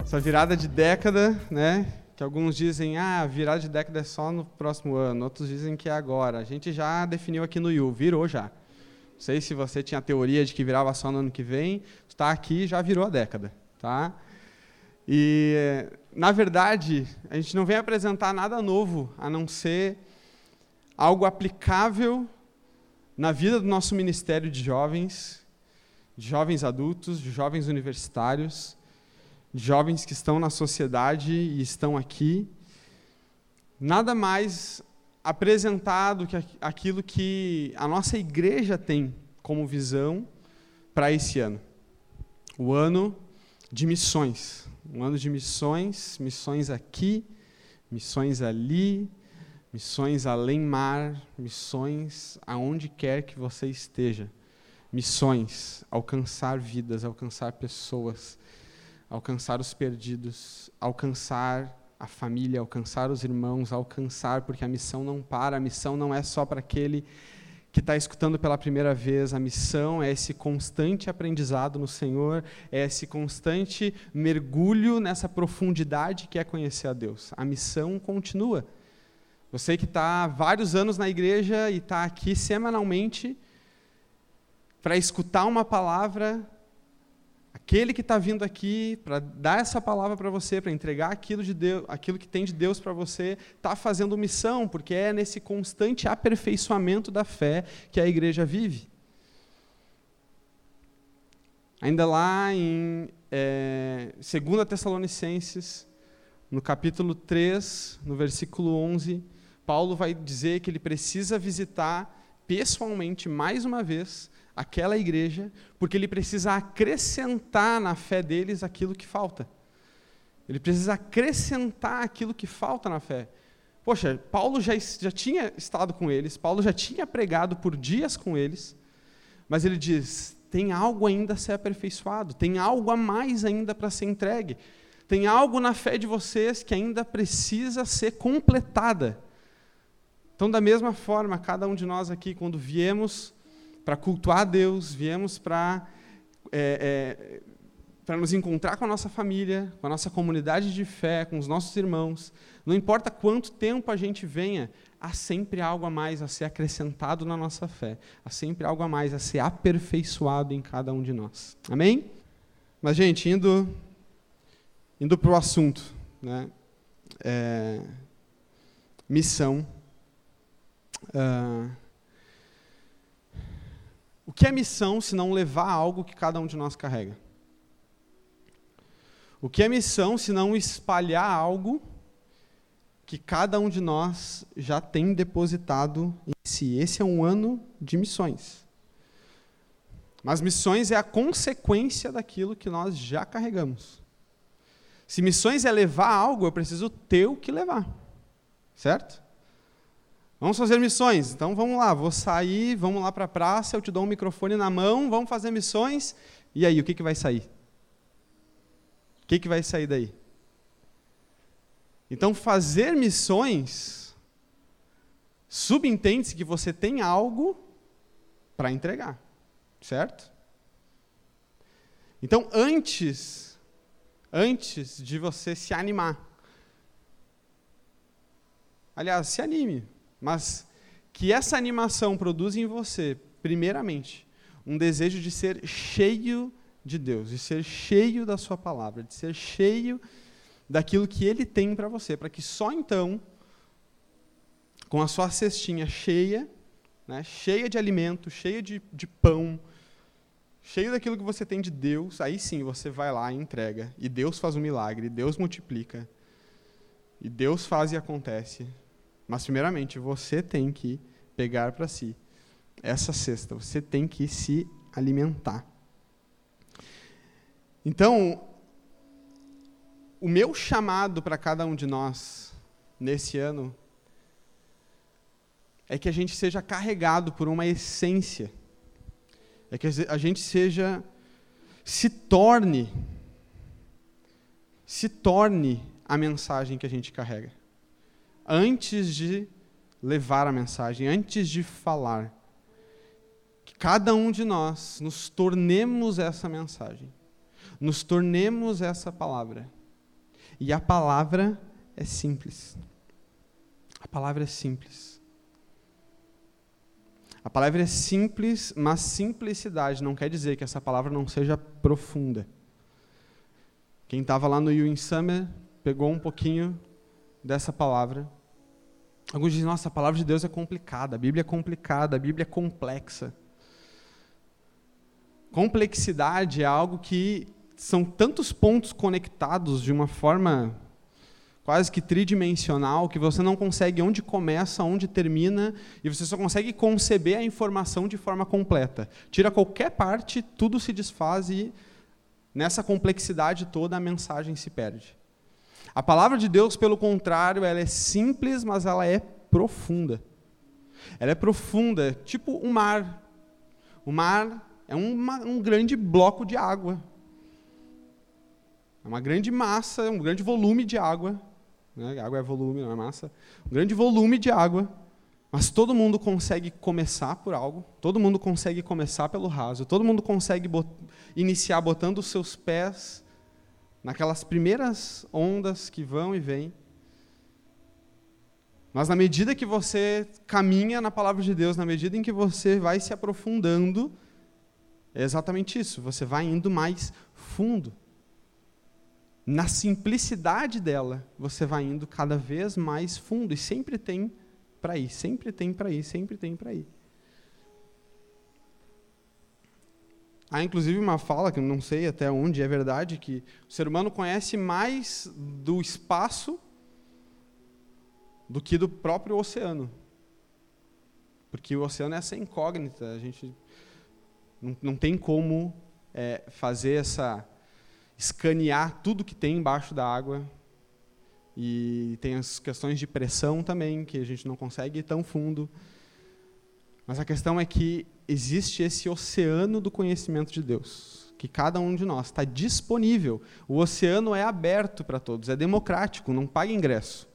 Essa virada de década, né? Que alguns dizem, virada de década é só no próximo ano. Outros dizem que é agora. A gente já definiu aqui no IU, virou já. Não sei se você tinha a teoria de que virava só no ano que vem. Está aqui, já virou a década, tá? E, na verdade, a gente não vem apresentar nada novo, a não ser algo aplicável na vida do nosso ministério de jovens adultos, de jovens universitários, de jovens que estão na sociedade e estão aqui. Nada mais apresentado que aquilo que a nossa igreja tem como visão para esse ano. O ano de missões. Um ano de missões, missões aqui, missões ali, missões além mar, missões aonde quer que você esteja. Missões, alcançar vidas, alcançar pessoas, alcançar os perdidos, alcançar a família, alcançar os irmãos, alcançar, porque a missão não para, a missão não é só para aquele que está escutando pela primeira vez, a missão é esse constante aprendizado no Senhor, é esse constante mergulho nessa profundidade que é conhecer a Deus. A missão continua. Você que está há vários anos na igreja e está aqui semanalmente para escutar uma palavra, aquele que está vindo aqui para dar essa palavra para você, para entregar aquilo de Deus, aquilo que tem de Deus para você, está fazendo missão, porque é nesse constante aperfeiçoamento da fé que a igreja vive. Ainda lá em 2 Tessalonicenses, no capítulo 3, no versículo 11, Paulo vai dizer que ele precisa visitar pessoalmente, mais uma vez, aquela igreja, porque ele precisa acrescentar na fé deles aquilo que falta. Ele precisa acrescentar aquilo que falta na fé. Poxa, Paulo já tinha estado com eles, Paulo já tinha pregado por dias com eles, mas ele diz, tem algo ainda a ser aperfeiçoado, tem algo a mais ainda para ser entregue, tem algo na fé de vocês que ainda precisa ser completada. Então, da mesma forma, cada um de nós aqui, quando viemos para cultuar a Deus, viemos para nos encontrar com a nossa família, com a nossa comunidade de fé, com os nossos irmãos, não importa quanto tempo a gente venha, há sempre algo a mais a ser acrescentado na nossa fé, há sempre algo a mais a ser aperfeiçoado em cada um de nós. Amém? Mas, gente, indo para o assunto, né? Missão. O que é missão se não levar algo que cada um de nós carrega? O que é missão se não espalhar algo que cada um de nós já tem depositado em si? Esse é um ano de missões. Mas missões é a consequência daquilo que nós já carregamos. Se missões é levar algo, eu preciso ter o que levar. Certo? Vamos fazer missões, então vamos lá, vou sair, vamos lá para a praça, eu te dou um microfone na mão, vamos fazer missões, e aí, o que vai sair? O que vai sair daí? Então, fazer missões, subentende-se que você tem algo para entregar, certo? Então, antes de você se animar, aliás, se anime, mas que essa animação produza em você, primeiramente, um desejo de ser cheio de Deus, de ser cheio da sua palavra, de ser cheio daquilo que Ele tem para você, para que só então, com a sua cestinha cheia, né, cheia de alimento, cheia de pão, cheio daquilo que você tem de Deus, aí sim você vai lá e entrega, e Deus faz um milagre, Deus multiplica, e Deus faz e acontece. Mas, primeiramente, você tem que pegar para si essa cesta, você tem que se alimentar. Então, o meu chamado para cada um de nós, nesse ano, é que a gente seja carregado por uma essência, é que a gente se torne a mensagem que a gente carrega. Antes de levar a mensagem, antes de falar, que cada um de nós nos tornemos essa mensagem, nos tornemos essa palavra, E a palavra é simples. A palavra é simples. A palavra é simples, mas simplicidade não quer dizer que essa palavra não seja profunda. Quem estava lá no You in Summer pegou um pouquinho dessa palavra. Alguns dizem, nossa, a palavra de Deus é complicada, a Bíblia é complicada, a Bíblia é complexa. Complexidade é algo que são tantos pontos conectados de uma forma quase que tridimensional, que você não consegue onde começa, onde termina, e você só consegue conceber a informação de forma completa. Tira qualquer parte, tudo se desfaz e nessa complexidade toda a mensagem se perde. A palavra de Deus, pelo contrário, ela é simples, mas ela é profunda. Ela é profunda, tipo o mar. O mar é um grande bloco de água. É uma grande massa, um grande volume de água. Né? Água é volume, não é massa. Um grande volume de água. Mas todo mundo consegue começar por algo. Todo mundo consegue começar pelo raso. Todo mundo consegue iniciar botando os seus pés naquelas primeiras ondas que vão e vêm. Mas na medida que você caminha na palavra de Deus, na medida em que você vai se aprofundando, é exatamente isso, você vai indo mais fundo. Na simplicidade dela, você vai indo cada vez mais fundo, e sempre tem para ir, sempre tem para ir, sempre tem para ir. Há inclusive uma fala, que eu não sei até onde é verdade, que o ser humano conhece mais do espaço do que do próprio oceano. Porque o oceano é essa incógnita, a gente não tem como fazer escanear tudo que tem embaixo da água. E tem as questões de pressão também, que a gente não consegue ir tão fundo. Mas a questão é que existe esse oceano do conhecimento de Deus, que cada um de nós está disponível. O oceano é aberto para todos, é democrático, não paga ingresso.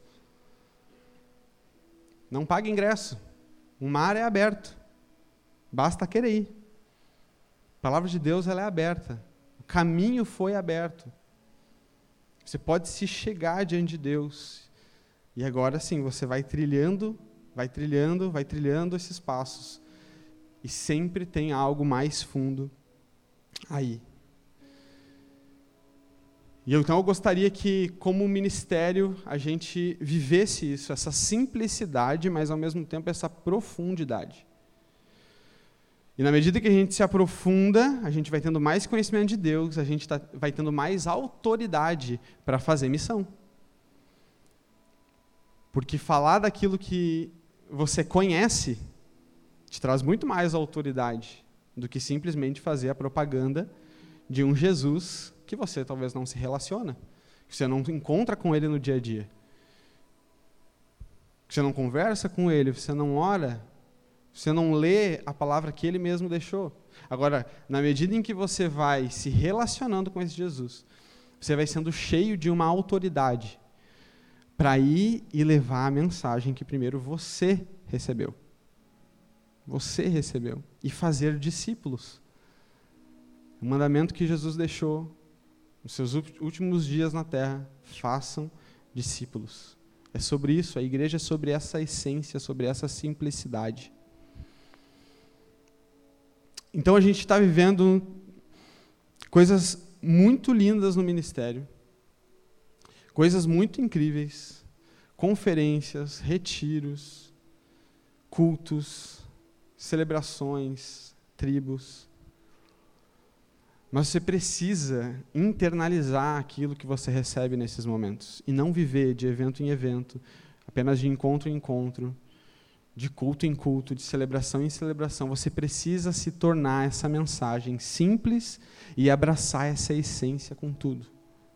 Não paga ingresso. O mar é aberto. Basta querer ir. A palavra de Deus ela é aberta. O caminho foi aberto. Você pode se chegar diante de Deus. E agora sim, você vai trilhando esses passos. E sempre tem algo mais fundo aí. E então eu gostaria que, como ministério, a gente vivesse isso, essa simplicidade, mas ao mesmo tempo essa profundidade. E na medida que a gente se aprofunda, a gente vai tendo mais conhecimento de Deus, a gente vai tendo mais autoridade para fazer missão. Porque falar daquilo que você conhece te traz muito mais autoridade do que simplesmente fazer a propaganda de um Jesus que você talvez não se relaciona, que você não encontra com ele no dia a dia, que você não conversa com ele, você não ora, você não lê a palavra que ele mesmo deixou. Agora, na medida em que você vai se relacionando com esse Jesus, você vai sendo cheio de uma autoridade para ir e levar a mensagem que primeiro você recebeu. Você recebeu. E fazer discípulos. O mandamento que Jesus deixou nos seus últimos dias na terra, façam discípulos. É sobre isso, a igreja é sobre essa essência, sobre essa simplicidade. Então a gente está vivendo coisas muito lindas no ministério, coisas muito incríveis, conferências, retiros, cultos, celebrações, tribos. Mas você precisa internalizar aquilo que você recebe nesses momentos e não viver de evento em evento, apenas de encontro em encontro, de culto em culto, de celebração em celebração. Você precisa se tornar essa mensagem simples e abraçar essa essência com tudo.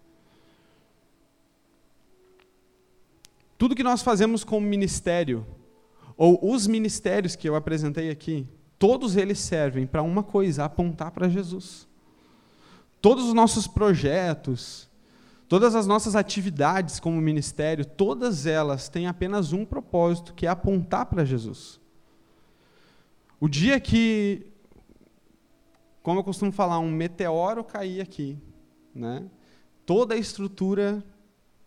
Tudo que nós fazemos como ministério, ou os ministérios que eu apresentei aqui, todos eles servem para uma coisa, apontar para Jesus. Todos os nossos projetos, todas as nossas atividades como ministério, todas elas têm apenas um propósito, que é apontar para Jesus. O dia que, como eu costumo falar, um meteoro cair aqui, né, toda a estrutura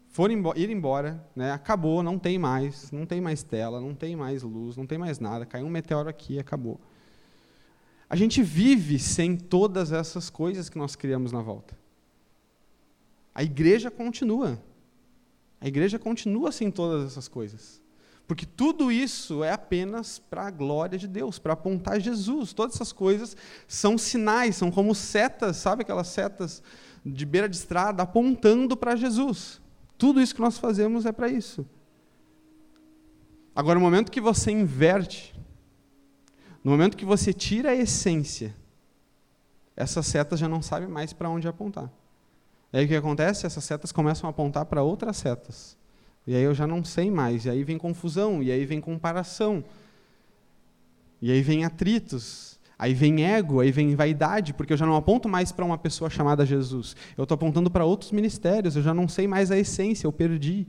ir embora, né? Acabou, não tem mais tela, não tem mais luz, não tem mais nada, caiu um meteoro aqui, acabou. A gente vive sem todas essas coisas que nós criamos na volta. A igreja continua. A igreja continua sem todas essas coisas. Porque tudo isso é apenas para a glória de Deus, para apontar Jesus. Todas essas coisas são sinais, são como setas, sabe aquelas setas de beira de estrada apontando para Jesus. Tudo isso que nós fazemos é para isso. Agora, no momento que você inverte, no momento que você tira a essência, essas setas já não sabem mais para onde apontar. E aí o que acontece? Essas setas começam a apontar para outras setas. E aí eu já não sei mais. E aí vem confusão, e aí vem comparação. E aí vem atritos, aí vem ego, aí vem vaidade, porque eu já não aponto mais para uma pessoa chamada Jesus. Eu estou apontando para outros ministérios, eu já não sei mais a essência, eu perdi.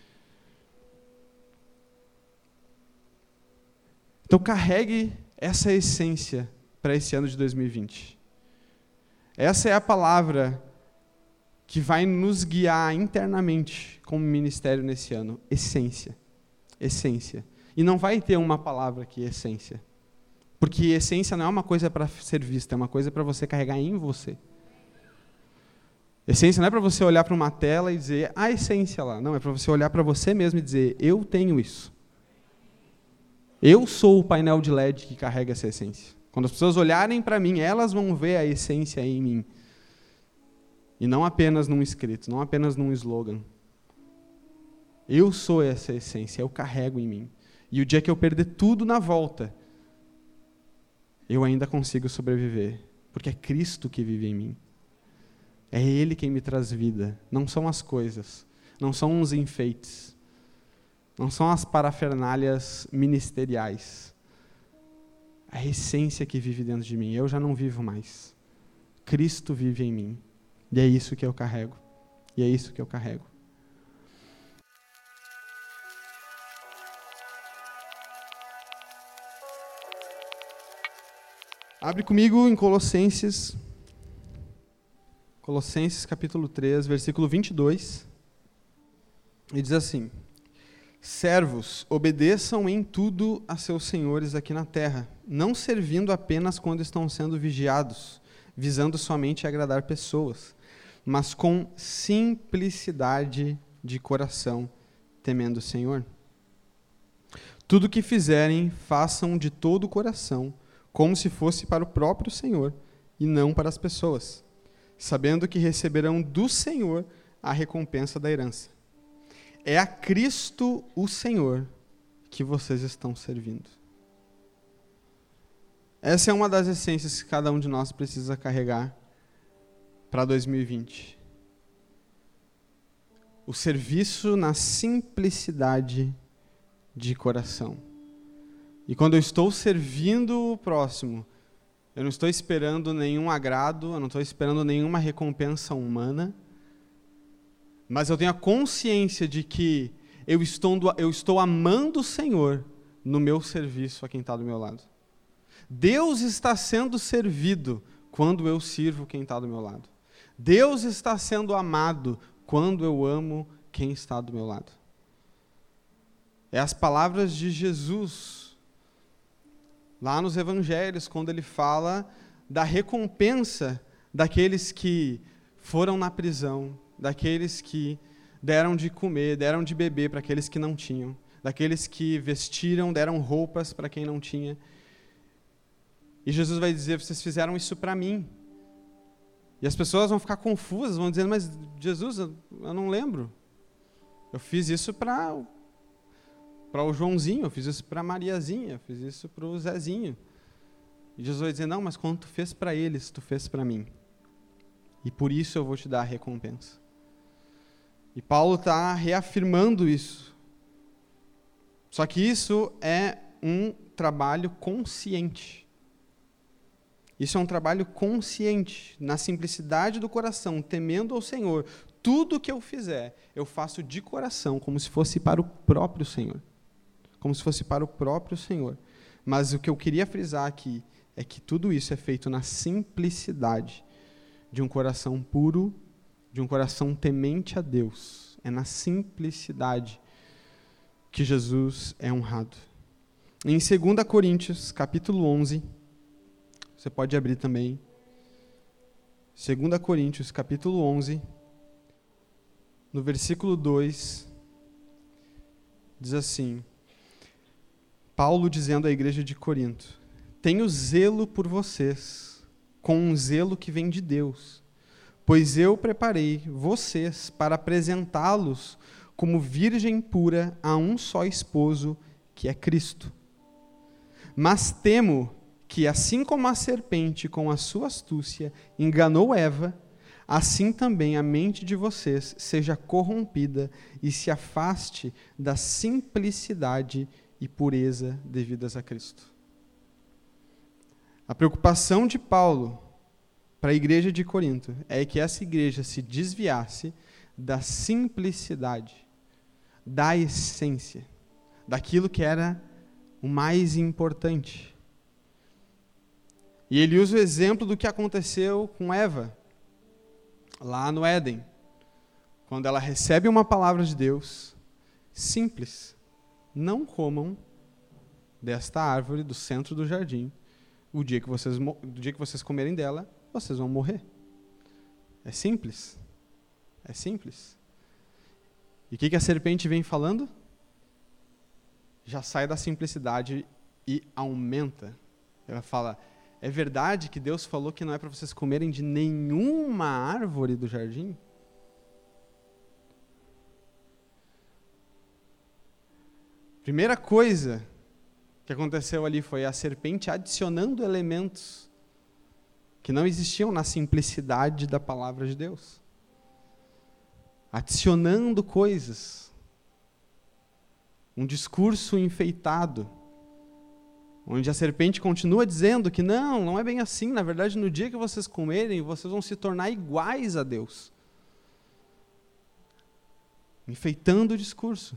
Então carregue essa essência para esse ano de 2020. Essa é a palavra que vai nos guiar internamente como ministério nesse ano. Essência. Essência. E não vai ter uma palavra aqui, essência. Porque essência não é uma coisa para ser vista, é uma coisa para você carregar em você. Essência não é para você olhar para uma tela e dizer, a essência lá. Não, é para você olhar para você mesmo e dizer, eu tenho isso. Eu sou o painel de LED que carrega essa essência. Quando as pessoas olharem para mim, elas vão ver a essência em mim. E não apenas num escrito, não apenas num slogan. Eu sou essa essência, eu carrego em mim. E o dia que eu perder tudo na volta, eu ainda consigo sobreviver, porque é Cristo que vive em mim. É Ele quem me traz vida, não são as coisas, não são os enfeites, não são as parafernálias ministeriais. A essência que vive dentro de mim, eu já não vivo mais. Cristo vive em mim. E é isso que eu carrego. E é isso que eu carrego. Abre comigo em Colossenses capítulo 3, versículo 22. E diz assim: servos, obedeçam em tudo a seus senhores aqui na terra, não servindo apenas quando estão sendo vigiados, visando somente agradar pessoas, mas com simplicidade de coração, temendo o Senhor. Tudo o que fizerem, façam de todo o coração, como se fosse para o próprio Senhor, e não para as pessoas, sabendo que receberão do Senhor a recompensa da herança. É a Cristo, o Senhor, que vocês estão servindo. Essa é uma das essências que cada um de nós precisa carregar para 2020. O serviço na simplicidade de coração. E quando eu estou servindo o próximo, eu não estou esperando nenhum agrado, eu não estou esperando nenhuma recompensa humana, mas eu tenho a consciência de que eu estou amando o Senhor no meu serviço a quem está do meu lado. Deus está sendo servido quando eu sirvo quem está do meu lado. Deus está sendo amado quando eu amo quem está do meu lado. É as palavras de Jesus, lá nos evangelhos, quando ele fala da recompensa daqueles que foram na prisão, daqueles que deram de comer, deram de beber para aqueles que não tinham, daqueles que vestiram, deram roupas para quem não tinha. E Jesus vai dizer, vocês fizeram isso para mim. E as pessoas vão ficar confusas, vão dizer, mas Jesus, eu não lembro. Eu fiz isso para o Joãozinho, eu fiz isso para a Mariazinha, eu fiz isso para o Zezinho. E Jesus vai dizer, não, mas quando tu fez para eles, tu fez para mim. E por isso eu vou te dar a recompensa. E Paulo está reafirmando isso. Só que isso é um trabalho consciente. Isso é um trabalho consciente, na simplicidade do coração, temendo ao Senhor. Tudo que eu fizer, eu faço de coração, como se fosse para o próprio Senhor. Como se fosse para o próprio Senhor. Mas o que eu queria frisar aqui é que tudo isso é feito na simplicidade de um coração puro de um coração temente a Deus. É na simplicidade que Jesus é honrado. Em 2 Coríntios, capítulo 11, você pode abrir também. 2 Coríntios, capítulo 11, no versículo 2, diz assim, Paulo dizendo à igreja de Corinto, tenho zelo por vocês, com um zelo que vem de Deus, pois eu preparei vocês para apresentá-los como virgem pura a um só esposo, que é Cristo. Mas temo que, assim como a serpente com a sua astúcia enganou Eva, assim também a mente de vocês seja corrompida e se afaste da simplicidade e pureza devidas a Cristo. A preocupação de Paulo para a igreja de Corinto é que essa igreja se desviasse da simplicidade, da essência, daquilo que era o mais importante. E ele usa o exemplo do que aconteceu com Eva, lá no Éden, quando ela recebe uma palavra de Deus, simples, não comam desta árvore do centro do jardim, o dia que vocês comerem dela, vocês vão morrer. É simples. É simples. E o que a serpente vem falando? Já sai da simplicidade e aumenta. Ela fala, é verdade que Deus falou que não é para vocês comerem de nenhuma árvore do jardim? Primeira coisa que aconteceu ali foi a serpente adicionando elementos que não existiam na simplicidade da palavra de Deus. Adicionando coisas. Um discurso enfeitado, onde a serpente continua dizendo que não é bem assim, na verdade, no dia que vocês comerem, vocês vão se tornar iguais a Deus. Enfeitando o discurso.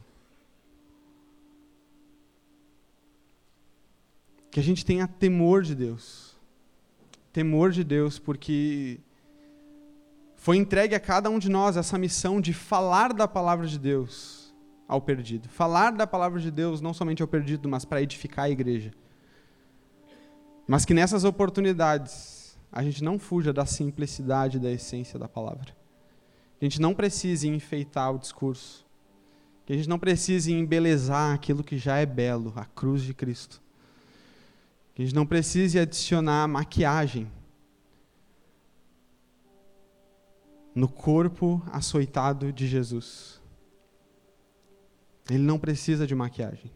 Que a gente tenha temor de Deus. Temor de Deus, porque foi entregue a cada um de nós essa missão de falar da palavra de Deus ao perdido. Falar da palavra de Deus não somente ao perdido, mas para edificar a igreja. Mas que nessas oportunidades a gente não fuja da simplicidade da essência da palavra. Que a gente não precise enfeitar o discurso. Que a gente não precise embelezar aquilo que já é belo, a cruz de Cristo. Que a gente não precise adicionar maquiagem no corpo açoitado de Jesus. Ele não precisa de maquiagem.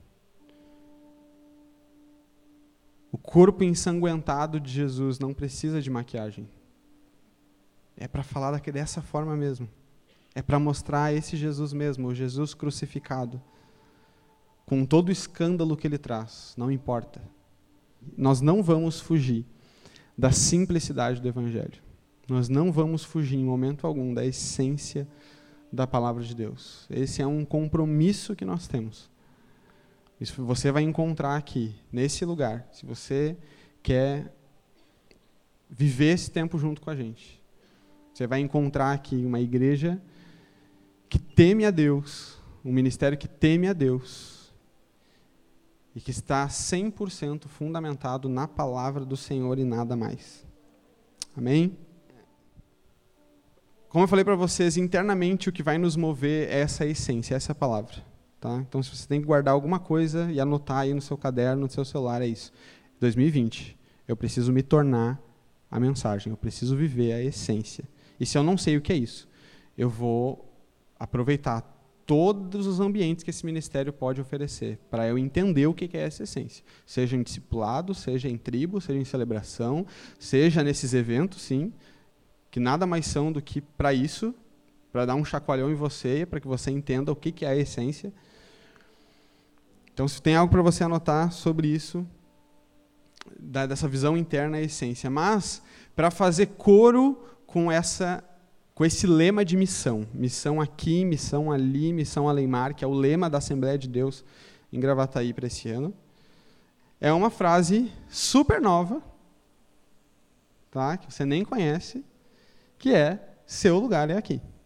O corpo ensanguentado de Jesus não precisa de maquiagem. É para falar dessa forma mesmo. É para mostrar esse Jesus mesmo, o Jesus crucificado. Com todo o escândalo que ele traz, não importa. Nós não vamos fugir da simplicidade do Evangelho. Nós não vamos fugir em momento algum da essência da palavra de Deus. Esse é um compromisso que nós temos. Isso você vai encontrar aqui, nesse lugar, se você quer viver esse tempo junto com a gente. Você vai encontrar aqui uma igreja que teme a Deus, um ministério que teme a Deus e que está 100% fundamentado na palavra do Senhor e nada mais. Amém? Como eu falei para vocês, internamente o que vai nos mover é essa essência, essa palavra. Tá? Então, se você tem que guardar alguma coisa e anotar aí no seu caderno, no seu celular, é isso. 2020, eu preciso me tornar a mensagem, eu preciso viver a essência. E se eu não sei o que é isso, eu vou aproveitar todos os ambientes que esse ministério pode oferecer, para eu entender o que é essa essência. Seja em discipulado, seja em tribo, seja em celebração, seja nesses eventos, sim, que nada mais são do que para isso, para dar um chacoalhão em você, para que você entenda o que é a essência. Então, se tem algo para você anotar sobre isso, dessa visão interna, a essência. Mas, para fazer coro com esse lema de missão. Missão aqui, missão ali, missão Aleimar, que é o lema da Assembleia de Deus em Gravataí para esse ano. É uma frase super nova, tá? Que você nem conhece, que é, seu lugar é aqui.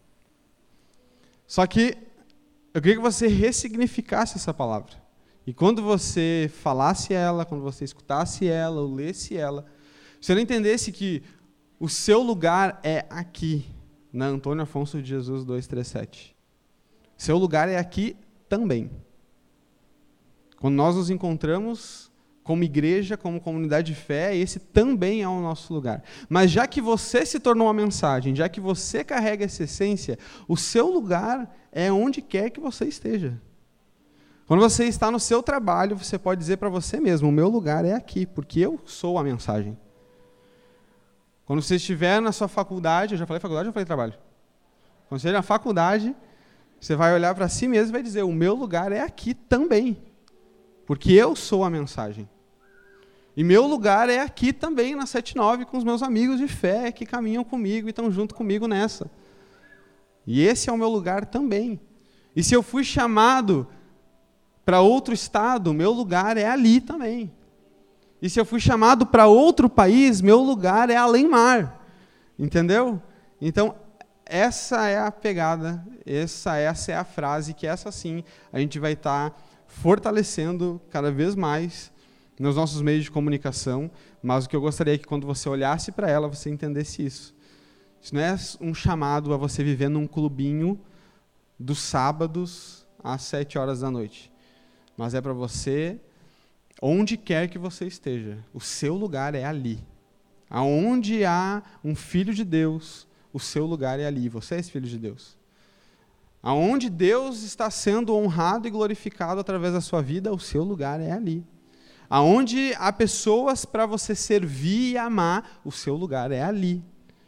Só que eu queria que você ressignificasse essa palavra. E quando você falasse ela, quando você escutasse ela, ou lesse ela, você não entendesse que o seu lugar é aqui, na Antônio Afonso de Jesus 237. Seu lugar é aqui também. Quando nós nos encontramos como igreja, como comunidade de fé, esse também é o nosso lugar. Mas já que você se tornou uma mensagem, já que você carrega essa essência, o seu lugar é onde quer que você esteja. Quando você está no seu trabalho, você pode dizer para você mesmo, o meu lugar é aqui, porque eu sou a mensagem. Quando você estiver na sua faculdade, eu já falei faculdade ou já falei trabalho? Quando você estiver na faculdade, você vai olhar para si mesmo e vai dizer, o meu lugar é aqui também, porque eu sou a mensagem. E meu lugar é aqui também, na 79, com os meus amigos de fé que caminham comigo e estão junto comigo nessa. E esse é o meu lugar também. E se eu fui chamado para outro estado, meu lugar é ali também. E se eu fui chamado para outro país, meu lugar é além-mar. Entendeu? Então, essa é a pegada, essa é a frase, que essa sim a gente vai estar fortalecendo cada vez mais nos nossos meios de comunicação, mas o que eu gostaria é que quando você olhasse para ela, você entendesse isso. Isso não é um chamado a você viver num clubinho dos sábados às 7 horas da noite, mas é para você, onde quer que você esteja, o seu lugar é ali. Aonde há um filho de Deus, o seu lugar é ali, você é esse filho de Deus. Aonde Deus está sendo honrado e glorificado através da sua vida, o seu lugar é ali. Aonde há pessoas para você servir e amar, o seu lugar é ali.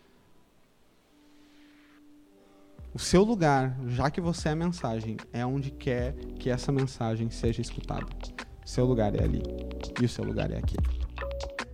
O seu lugar, já que você é a mensagem, é onde quer que essa mensagem seja escutada. O seu lugar é ali. E o seu lugar é aqui.